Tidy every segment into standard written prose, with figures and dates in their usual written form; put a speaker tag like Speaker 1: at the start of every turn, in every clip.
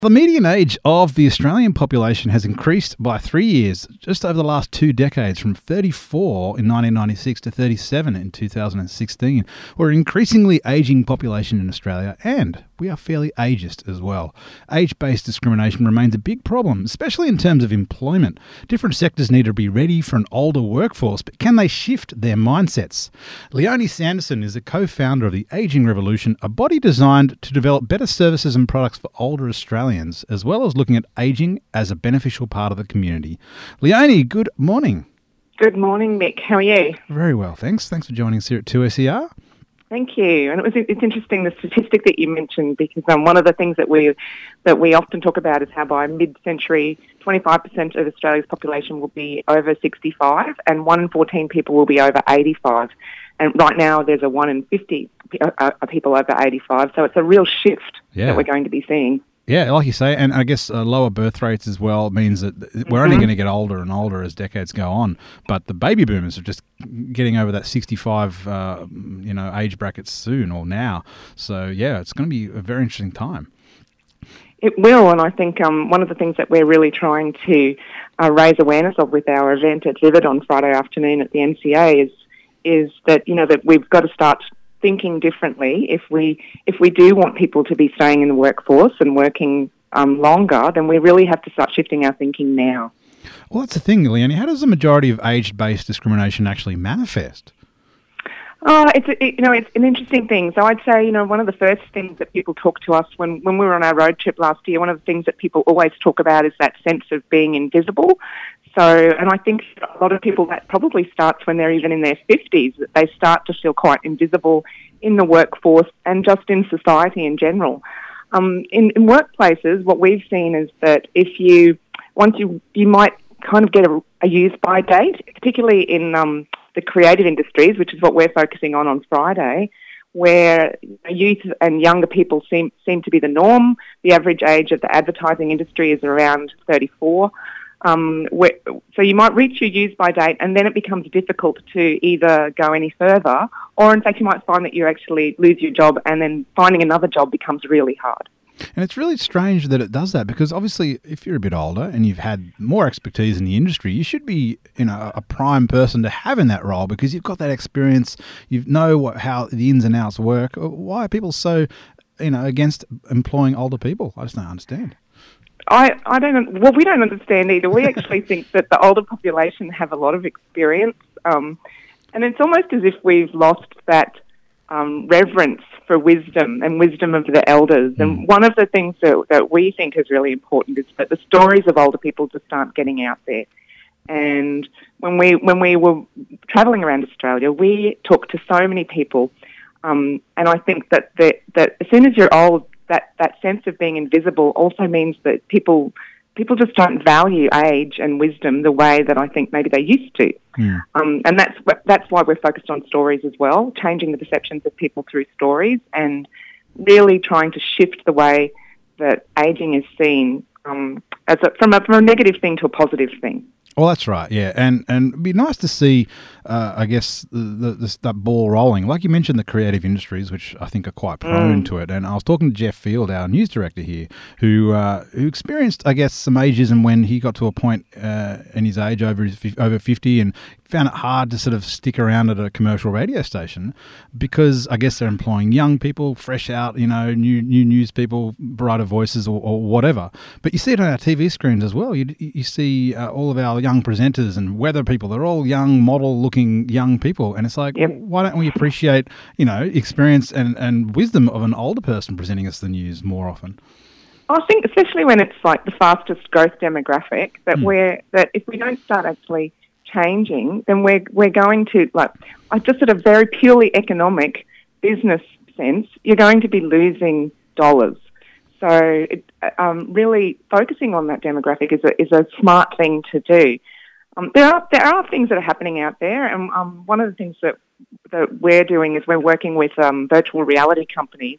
Speaker 1: The median age of the Australian population has increased by 3 years just over the last 2 decades, from 34 in 1996 to 37 in 2016. We're an increasingly ageing population in Australia, and we are fairly ageist as well. Age-based discrimination remains a big problem, especially in terms of employment. Different sectors need to be ready for an older workforce, but can they shift their mindsets? Leonie Sanderson is a co-founder of the Ageing Revolution, a body designed to develop better services and products for older Australians, as well as looking at ageing as a beneficial part of the community. Leonie, good morning.
Speaker 2: Good morning, Mick. How are you?
Speaker 1: Very well, thanks. Thanks for joining us here at 2SER.
Speaker 2: Thank you. And it's interesting, the statistic that you mentioned, because one of the things that we often talk about is how by mid-century, 25% of Australia's population will be over 65 and 1 in 14 people will be over 85. And right now there's a 1 in 50 people over 85. So it's a real shift that we're going to be seeing.
Speaker 1: Yeah, like you say, and I guess lower birth rates as well means that we're only going to get older and older as decades go on. But the baby boomers are just getting over that 65, age bracket soon or now. So yeah, it's going to be a very interesting time.
Speaker 2: It will, and I think one of the things that we're really trying to raise awareness of with our event at Vivid on Friday afternoon at the MCA is that that we've got to start thinking differently. If we do want people to be staying in the workforce and working longer, then we really have to start shifting our thinking now.
Speaker 1: Well, that's the thing, Leonie. How does the majority of age-based discrimination actually manifest?
Speaker 2: It's an interesting thing. So I'd say, one of the first things that people talk to us when we were on our road trip last year, one of the things that people always talk about is that sense of being invisible. And I think a lot of people, that probably starts when they're even in their 50s, that they start to feel quite invisible in the workforce and just in society in general. In workplaces, what we've seen is that you might kind of get a use-by date, particularly in the creative industries, which is what we're focusing on Friday, where youth and younger people seem to be the norm. The average age of the advertising industry is around 34. So you might reach your use-by date and then it becomes difficult to either go any further, or in fact you might find that you actually lose your job and then finding another job becomes really hard.
Speaker 1: And it's really strange that it does that, because obviously if you're a bit older and you've had more expertise in the industry, you should be a prime person to have in that role, because you've got that experience, you know how the ins and outs work. Why are people so against employing older people? I just don't understand.
Speaker 2: I don't. Well, we don't understand either. We actually think that the older population have a lot of experience, and it's almost as if we've lost that reverence for wisdom and wisdom of the elders. And one of the things that we think is really important is that the stories of older people just aren't getting out there. And when we were travelling around Australia, we talked to so many people, and I think that as soon as you're old, that sense of being invisible also means that people just don't value age and wisdom the way that I think maybe they used to. And that's why we're focused on stories as well, changing the perceptions of people through stories and really trying to shift the way that ageing is seen from a negative thing to a positive thing.
Speaker 1: Well, that's right, yeah, and it'd be nice to see, I guess, that ball rolling. Like you mentioned, the creative industries, which I think are quite prone to it. And I was talking to Jeff Field, our news director here, who experienced, I guess, some ageism when he got to a point in his age over 50 and found it hard to sort of stick around at a commercial radio station, because I guess they're employing young people, fresh out, new news people, brighter voices or whatever. But you see it on our TV screens as well. You see all of our young presenters and weather people. They're all young, model-looking young people. And it's like, why don't we appreciate, experience and wisdom of an older person presenting us the news more often?
Speaker 2: I think especially when it's like the fastest growth demographic, that if we don't start actually changing, then we're going to, just at a very purely economic business sense, you're going to be losing dollars. So really focusing on that demographic is a smart thing to do. There are things that are happening out there, and one of the things that we're doing is we're working with virtual reality companies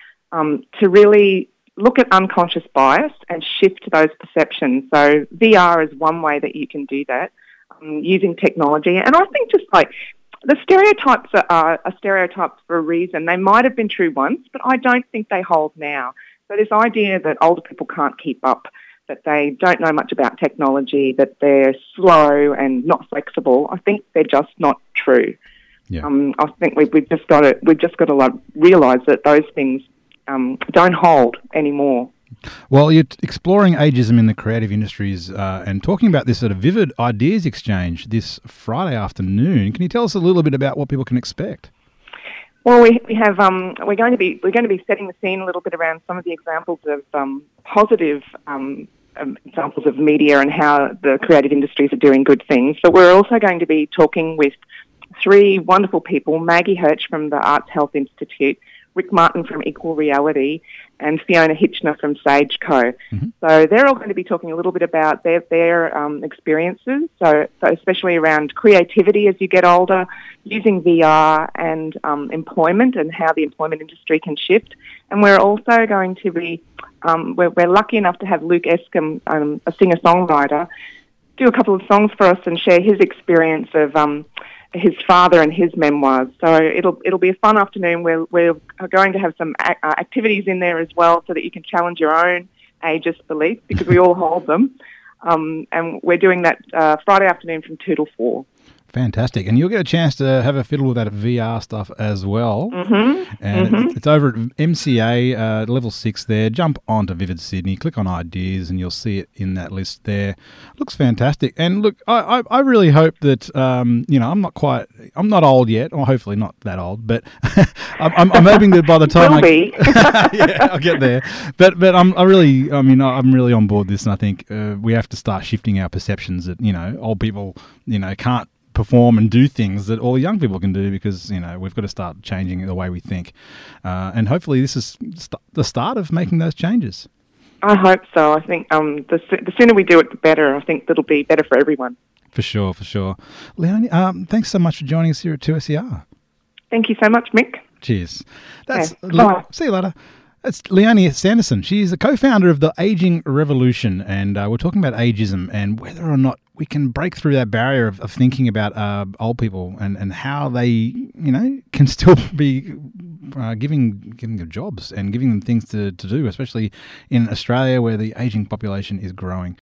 Speaker 2: to really look at unconscious bias and shift those perceptions. So VR is one way that you can do that, using technology. And I think just like the stereotypes are stereotypes for a reason. They might have been true once, but I don't think they hold now. So this idea that older people can't keep up, that they don't know much about technology, that they're slow and not flexible, I think they're just not true.
Speaker 1: Yeah.
Speaker 2: I think we've just got to realise that those things don't hold anymore.
Speaker 1: Well, you're exploring ageism in the creative industries and talking about this at a Vivid Ideas Exchange this Friday afternoon. Can you tell us a little bit about what people can expect?
Speaker 2: Well, we have we're going to be setting the scene a little bit around some of the examples of positive examples of media and how the creative industries are doing good things. But we're also going to be talking with three wonderful people: Maggie Hirsch from the Arts Health Institute, Rick Martin from Equal Reality, and Fiona Hitchner from Sage Co.
Speaker 1: Mm-hmm.
Speaker 2: So they're all going to be talking a little bit about their experiences, so especially around creativity as you get older, using VR and employment and how the employment industry can shift. And we're also going to be, we're lucky enough to have Luke Escombe, a singer-songwriter, do a couple of songs for us and share his experience of his father and his memoirs. So it'll be a fun afternoon. We're going to have some activities in there as well so that you can challenge your own ageist beliefs, because we all hold them. And we're doing that Friday afternoon from 2 till 4.
Speaker 1: Fantastic. And you'll get a chance to have a fiddle with that VR stuff as well.
Speaker 2: Mm-hmm.
Speaker 1: And it's over at MCA, level 6 there. Jump onto Vivid Sydney, click on Ideas, and you'll see it in that list there. Looks fantastic. And look, I really hope that, I'm not old yet, or hopefully not that old, but I'm hoping that by the time
Speaker 2: Will be.
Speaker 1: yeah, I'll get there. But I'm really on board this, and I think we have to start shifting our perceptions that, old people, can't perform and do things that all young people can do, because we've got to start changing the way we think, and hopefully this is the start of making those changes.
Speaker 2: I hope so. I think the sooner we do it, the better. I think that'll be better for everyone.
Speaker 1: For sure. Leonie, thanks so much for joining us here at 2SER.
Speaker 2: Thank you so much, Mick.
Speaker 1: Cheers.
Speaker 2: Bye.
Speaker 1: See you later. That's Leonie Sanderson. She's the co-founder of the Aging Revolution, and we're talking about ageism and whether or not we can break through that barrier of thinking about old people and how they, can still be giving them jobs and giving them things to do, especially in Australia where the aging population is growing.